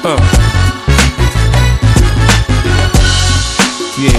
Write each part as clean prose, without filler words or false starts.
Yeah.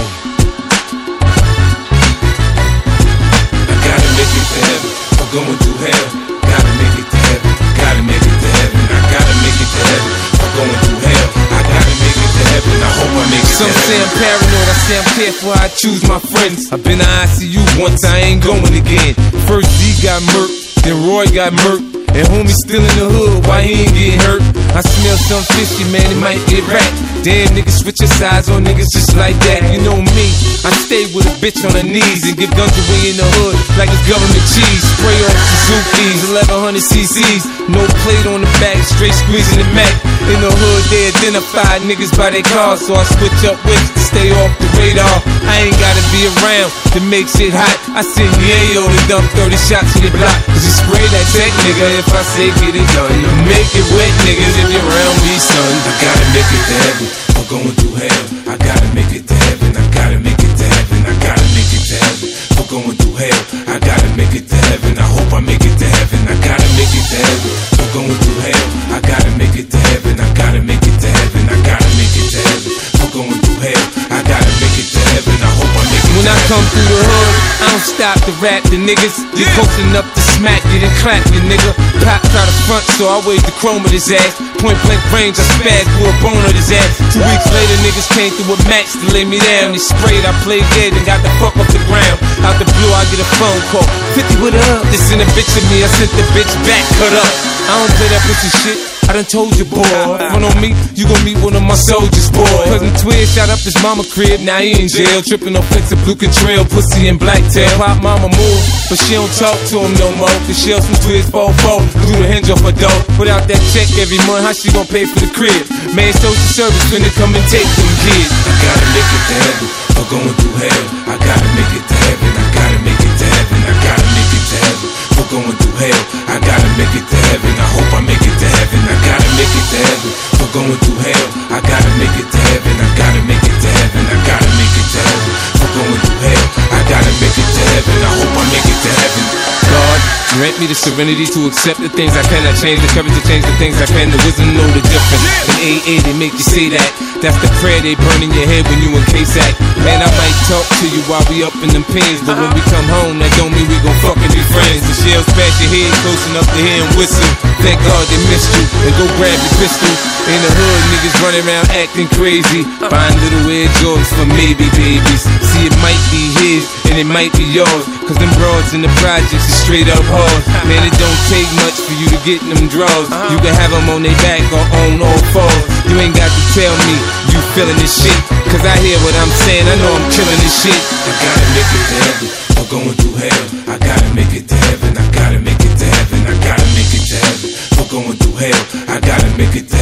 I gotta make it to heaven, or going through hell. Gotta make it to heaven, gotta make it to heaven. I gotta make it to heaven, or going through hell. I gotta make it to heaven, I hope I make it to heaven. Some say I'm paranoid, I say I'm careful how I choose my friends. I've been to ICU once, I ain't going again. First D got murked, then Roy got murked, and homie still in the hood, why he ain't getting hurt? I smell some fishy, man, it might get wrapped. Damn, niggas switch your sides on niggas just like that. You know me, I stay with a bitch on her knees and give guns away in the hood like it's government cheese. Spray off Suzuki's, 1100 cc's, no plate on the back, straight squeezing the Mac. In the hood, they identify niggas by their cars, so I switch up with to stay off the radar. I ain't gotta be around to make shit hot. I send Yayo to dump 30 shots in the block. Just spray that tech, nigga, if I say get it done. Make it wet, niggas, if you're around me, son. I gotta make it to heaven, or going through hell. I gotta make it to heaven, I gotta make it to heaven. I gotta make it to heaven, or going through hell. I gotta make it to heaven, I hope I make it to heaven. I gotta make it to heaven, or going through hell. I gotta make it to heaven, I gotta make it to heaven. I gotta make it to heaven, or going through hell. I gotta make it to heaven, I hope I make it to heaven. When I come through the hood, I don't stop to rap the niggas. You posting up to smack you, then clap you, nigga. Pop try to front, so I waved the chrome at his ass. Point blank range, I spaz, blew a bone on his ass. 2 weeks later, niggas came through with Max to lay me down. They sprayed, I played dead and got the fuck off the ground. Out the blue, I get a phone call. 50, what up? They sent a bitch to me, I sent the bitch back, cut up. I don't play that pussy shit, I done told you, boy. Run on me, you gon' meet one of my soldiers, boy. Cousin Twig shot up his mama crib, now he in jail. Trippin' on flicks of blue contrail, pussy and blacktail. Pop mama move, but she don't talk to him no more. The shells from Twigs 4-4, threw the hinge off her door. Put out that check every month, how she gon' pay for the crib? Man, social service finna come and take them kids. I gotta make it to heaven, or going through hell. I gotta make it to heaven, I gotta make it to heaven. I gotta make it to heaven, or going through hell. I gotta make it to heaven, I hope I make it to heaven. I gotta make it to heaven, or going through hell. I gotta make it to heaven, I gotta make it to heaven. I gotta make it to heaven, or going through hell. I gotta make it to heaven, I hope I make it to heaven. God, grant me the serenity to accept the things I cannot change, the courage to change the things I can, the wisdom to know the difference. In AA they make you say that, that's the prayer they burn in your head when you in K-Sac. Man, I might talk to you while we up in them pins, but when we come home, that don't mean we gon' fucking be friends. The shells patch your head close enough to hear and whistle. Thank God they missed you, and go grab your pistol. In the hood, niggas running around acting crazy, buying little Air Jordans for maybe babies. See, it might be his, and it might be yours, cause them broads in the projects is straight up hard. Man, it don't take much for you to get in them draws. You can have them on their back or on all fours. You ain't got to tell me you feeling this shit, cause I hear what I'm saying, I know I'm killing this shit. I gotta make it to heaven, or going through hell. I gotta make it to heaven, I gotta make it to heaven. I gotta make it to heaven, or going through hell. I gotta make it to